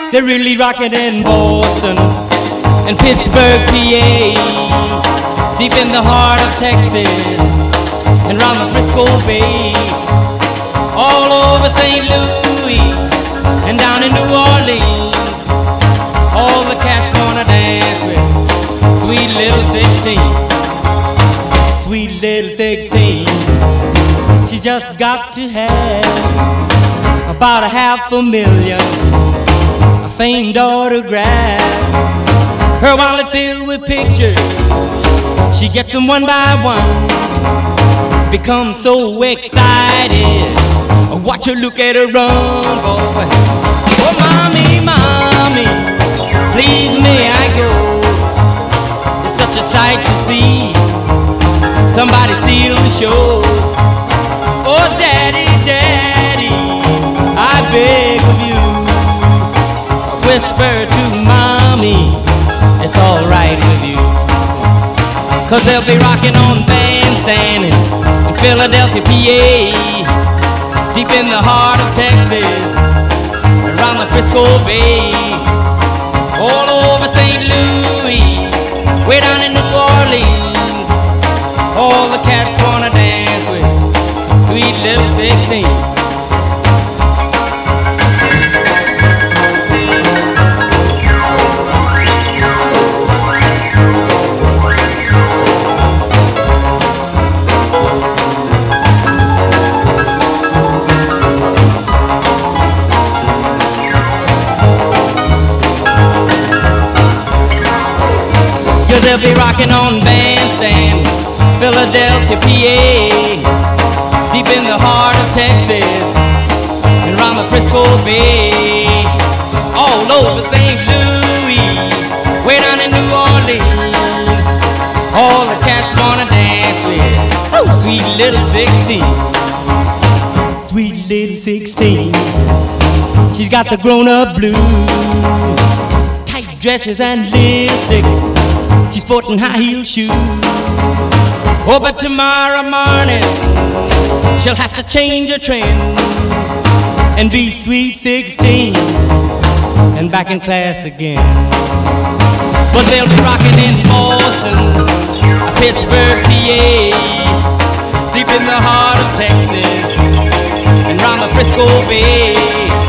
They're really rocking in Boston and Pittsburgh, PA, deep in the heart of Texas and round the Frisco Bay, all over St. Louis and down in New Orleans. All the cats wanna dance with sweet little 16. Sweet little 16. She just got to have about $500,000 famed autographs. Her wallet filled with pictures, she gets them one by one. Becomes so excited, watch her, look at her run, boy. Oh, mommy, mommy, please may I go? It's such a sight to see somebody steal the show. Oh, daddy, daddy, I beg of you, whisper to mommy, it's alright with you. 'Cause they'll be rocking on Bandstand in Philadelphia, PA, deep in the heart of Texas, around the Frisco Bay, all over St. Louis, way down in New Orleans. All the cats wanna dance with sweet little 16. They'll be rocking on Bandstand, Philadelphia, PA, deep in the heart of Texas, and around the Frisco Bay, all over St. Louis, way down in New Orleans. All the cats wanna dance with sweet little 16. Sweet little 16. She's got the grown-up blues, tight dresses and lipstick. She's sporting high-heel shoes. Oh, but tomorrow morning she'll have to change her trend and be sweet 16 and back in class again. But they'll be rocking in Boston, Pittsburgh, PA, deep in the heart of Texas and round the Frisco Bay.